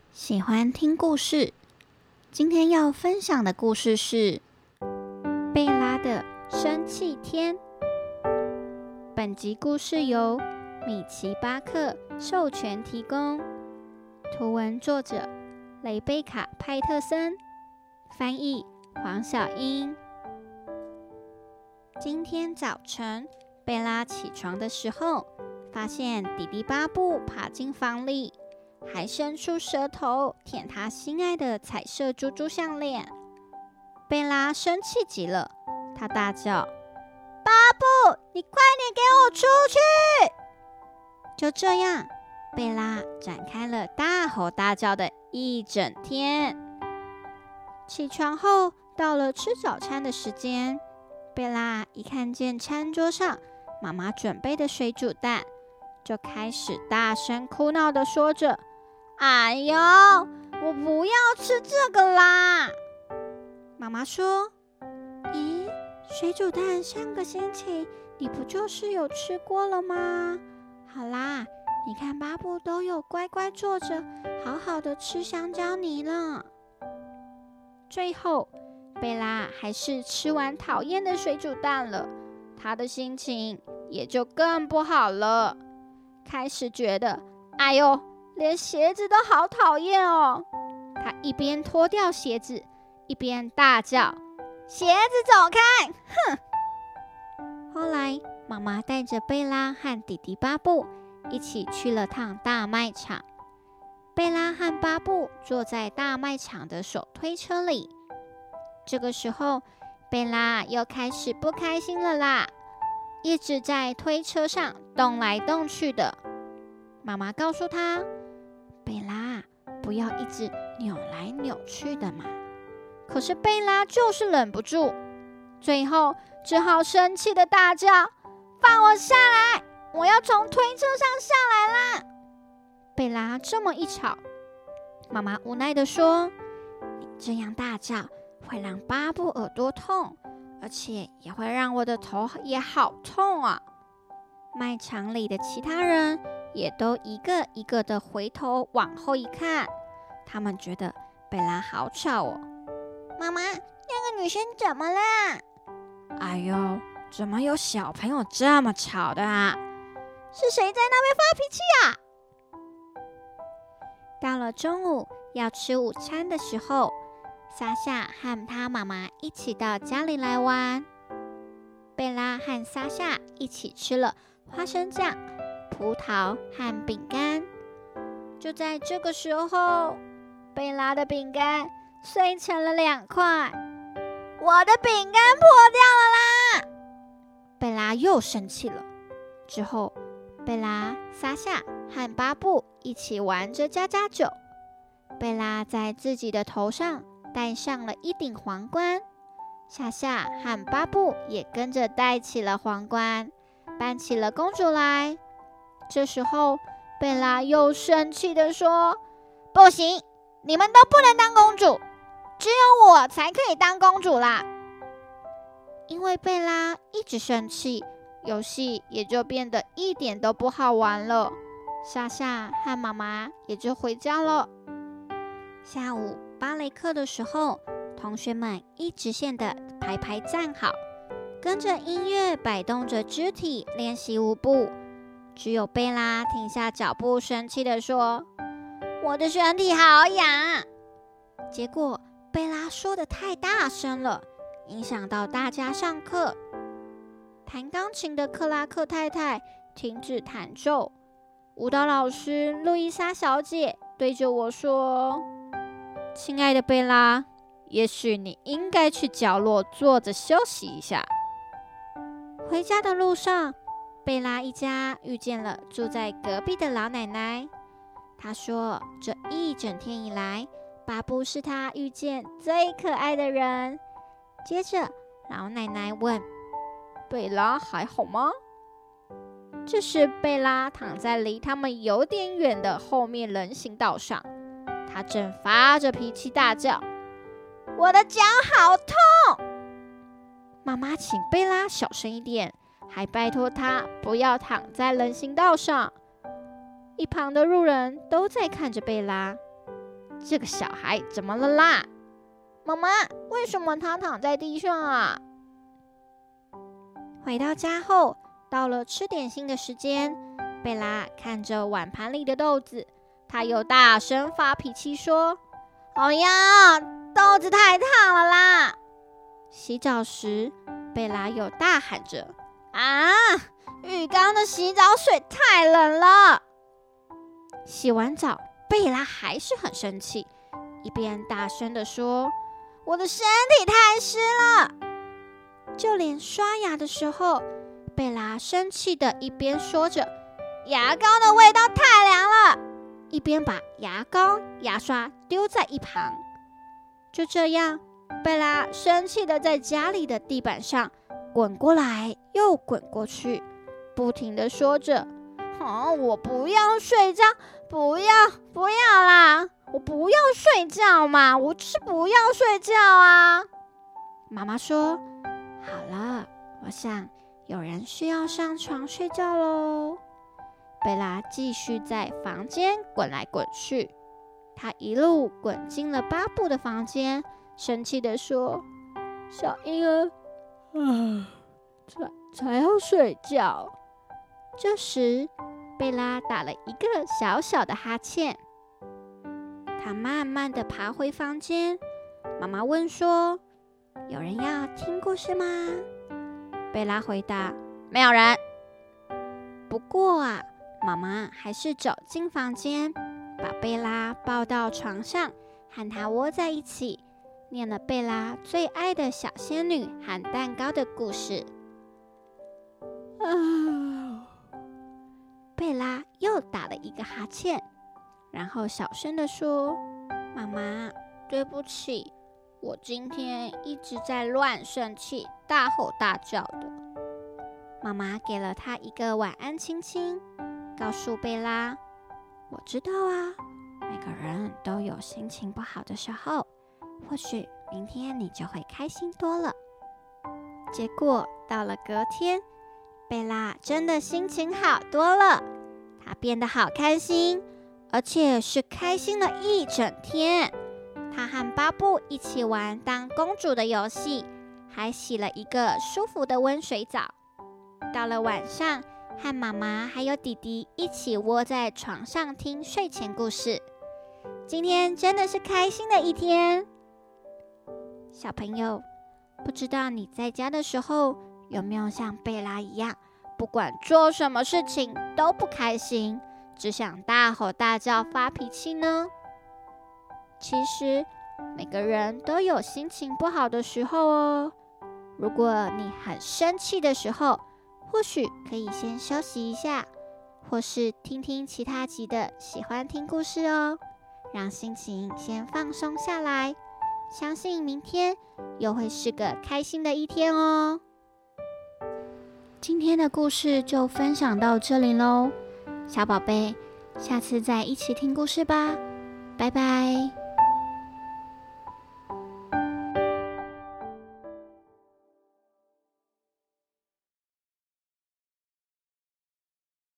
喜欢听故事，今天要分享的故事是贝拉的生气天。本集故事由米奇巴克授权提供，图文作者雷贝卡派特森，翻译黄小英。今天早晨，贝拉起床的时候，发现弟弟巴布爬进房里，还伸出舌头舔他心爱的彩色珠珠项链。贝拉生气极了，她大叫：“巴布，你快点给我出去！”就这样，贝拉展开了大吼大叫的一整天。起床后，到了吃早餐的时间，贝拉一看见餐桌上妈妈准备的水煮蛋，就开始大声哭闹地说着：“哎呦，我不要吃这个啦！”妈妈说：“咦，水煮蛋上个星期你不就是有吃过了吗？好啦，你看巴布都有乖乖坐着，好好的吃香蕉泥了。”最后，贝拉还是吃完讨厌的水煮蛋了，她的心情也就更不好了，开始觉得，哎呦，连鞋子都好讨厌哦！他一边脱掉鞋子，一边大叫：“鞋子走开！”哼！后来，妈妈带着贝拉和弟弟巴布一起去了趟大卖场。贝拉和巴布坐在大卖场的手推车里。这个时候，贝拉又开始不开心了啦，一直在推车上动来动去的。妈妈告诉她：“贝拉，不要一直扭来扭去的嘛。”可是贝拉就是忍不住，最后只好生气的大叫：“放我下来！我要从推车上下来啦！”贝拉这么一吵，妈妈无奈的说：“你这样大叫会让巴布耳朵痛，而且也会让我的头也好痛啊！”卖场里的其他人也都一个一个的回头往后一看，他们觉得贝拉好吵哦。妈妈，那个女生怎么啦？哎呦，怎么有小朋友这么吵的啊？是谁在那边发脾气啊？到了中午要吃午餐的时候，莎夏和她妈妈一起到家里来玩。贝拉和莎夏一起吃了花生酱、葡萄和饼干。就在这个时候，贝拉的饼干碎成了2块，我的饼干破掉了啦！贝拉又生气了。之后，贝拉、莎夏和巴布一起玩着家家酒。贝拉在自己的头上戴上了一顶皇冠，莎夏和巴布也跟着戴起了皇冠，扮起了公主来。这时候，贝拉又生气地说：“不行，你们都不能当公主，只有我才可以当公主啦！”因为贝拉一直生气，游戏也就变得一点都不好玩了。莎夏和妈妈也就回家了。下午芭蕾课的时候，同学们一直线的排站好，跟着音乐摆动着肢体练习舞步。只有贝拉停下脚步，生气地说：“我的身体好痒。”结果贝拉说的太大声了，影响到大家上课。弹钢琴的克拉克太太停止弹奏，舞蹈老师路易莎小姐对着我说：“亲爱的贝拉，也许你应该去角落坐着休息一下。”回家的路上，贝拉一家遇见了住在隔壁的老奶奶。她说，这一整天以来，巴布是她遇见最可爱的人。接着，老奶奶问：“贝拉还好吗？”这时，贝拉躺在离他们有点远的后面人行道上，她正发着脾气大叫：“我的脚好痛！”妈妈请贝拉小声一点，还拜托她不要躺在人行道上。一旁的路人都在看着贝拉。 这个小孩怎么了啦？妈妈，为什么他躺在地上啊？回到家后，到了吃点心的时间，贝拉看着碗盘里的豆子，他又大声发脾气说：“哎呀，豆子太烫了啦！”洗澡时，贝拉又大喊着：“啊，浴缸的洗澡水太冷了！”洗完澡，贝拉还是很生气，一边大声地说：“我的身体太湿了！”就连刷牙的时候，贝拉生气的一边说着牙膏的味道太凉了，一边把牙膏、牙刷丢在一旁。就这样，贝拉生气的在家里的地板上滚过来又滚过去，不停的说着：“我不要睡觉，不要啦，我不要睡觉嘛，我就是不要睡觉啊！”妈妈说：“好了，我想有人需要上床睡觉喽。”贝拉继续在房间滚来滚去，她一路滚进了巴布的房间，生气地说：“小婴儿，才要睡觉。”这时，贝拉打了一个小小的哈欠，她慢慢地爬回房间。妈妈问说：“有人要听故事吗？”贝拉回答：“没有人。”不过啊，妈妈还是走进房间，把贝拉抱到床上，和她窝在一起，念了贝拉最爱的小仙女和蛋糕的故事。贝拉又打了一个哈欠，然后小声地说：“妈妈，对不起，我今天一直在乱生气，大吼大叫的。”妈妈给了她一个晚安亲亲，告诉贝拉：“我知道啊，每个人都有心情不好的时候，或许明天你就会开心多了。”结果到了隔天，贝拉真的心情好多了，她变得好开心，而且是开心了一整天。她和巴布一起玩当公主的游戏，还洗了一个舒服的温水澡。到了晚上，和妈妈还有弟弟一起窝在床上听睡前故事。今天真的是开心的一天。小朋友，不知道你在家的时候有没有像贝拉一样，不管做什么事情都不开心，只想大吼大叫发脾气呢？其实每个人都有心情不好的时候哦。如果你很生气的时候，或许可以先休息一下，或是听听其他集的喜欢听故事哦，让心情先放松下来。相信明天又会是个开心的一天哦。今天的故事就分享到这里咯，小宝贝，下次再一起听故事吧，拜拜。